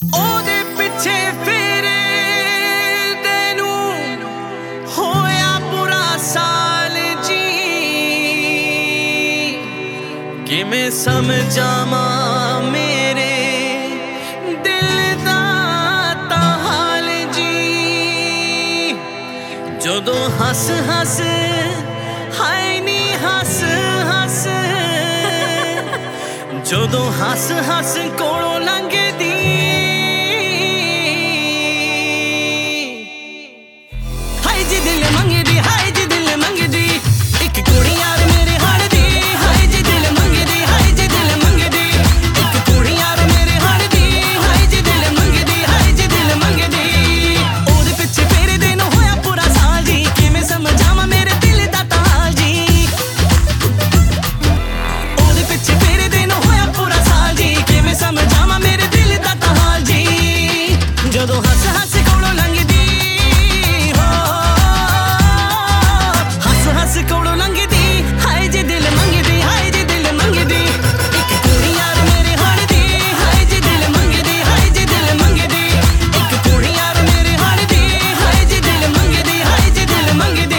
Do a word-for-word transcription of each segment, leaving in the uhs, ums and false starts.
ओदे पिछे फेरे तेनू होया पूरा साल जी किमें समझावा मेरे दिल दा हाल जी जदों हस हस हाय नी हस हस जदों हस हस कोलों लंघदी हाय जी दिल मंगदी हाय जी दिल मंगदी एक कुड़ी यार मेरे हाल दी हाय जी दिल मंगदी हाय जी दिल मंगदी एक कुड़ी यार मेरे हाल दी हाय जी दिल मंगदी हाय जी दिल मंगदी ओदे पिछे फेरे दिन होया पूरा साल जी किवें समझावां मेरे दिल दा ताल जी ओदे पिछे फेरे दिन होया पूरा साल जी किवें समझावां मेरे दिल दा ताल जी जदों हस हस कोलों लंघदी हो हस हस कोलों लंघदी हाय जी दिल मंगदी हाय जी दिल मंगदी एक कुड़ी यार मेरे हाल दी हाय जी दिल मंगदी हाय जी दिल मंगदी एक कुड़ी यार मेरे हाल दी हाय जी दिल मंगदी हाय जी दिल मंगदी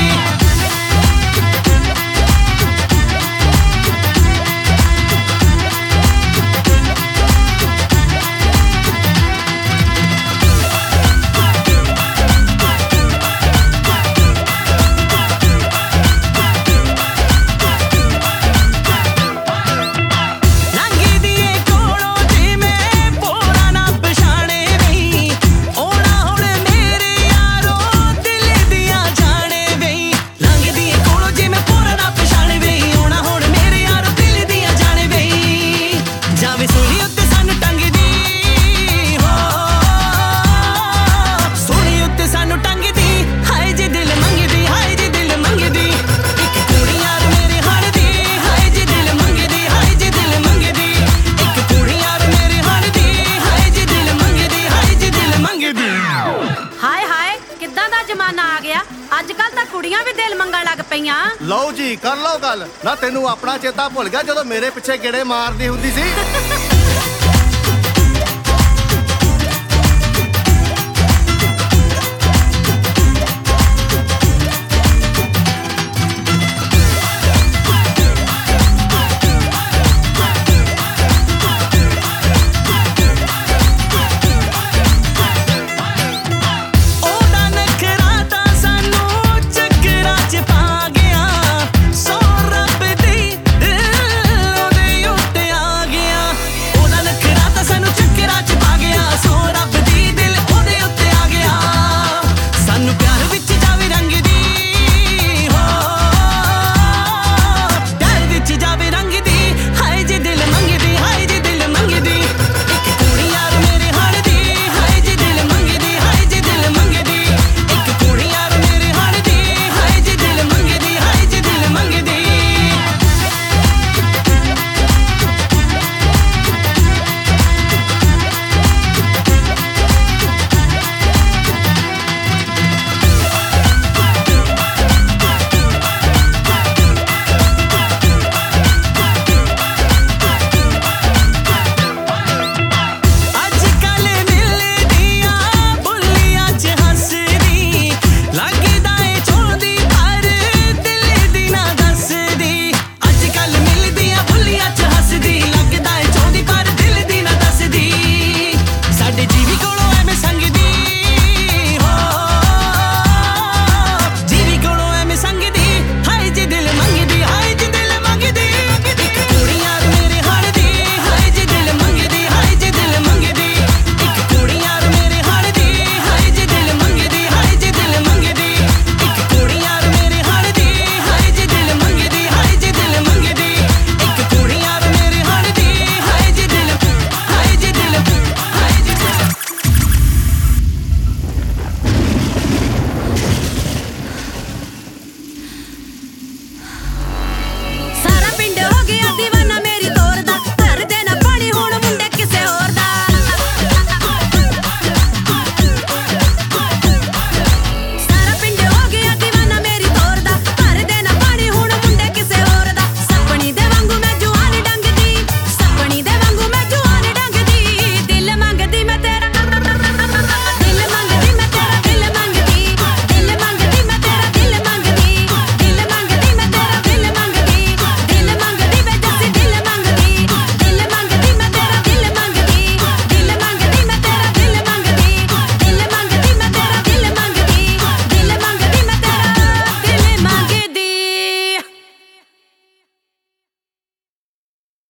कुड़ियां भी दिल मंगण लग पईयां लो जी कर लो गल ना तेनू अपना चेता भुल गया जदों मेरे पिछे गेड़े मारदी हुंदी सी।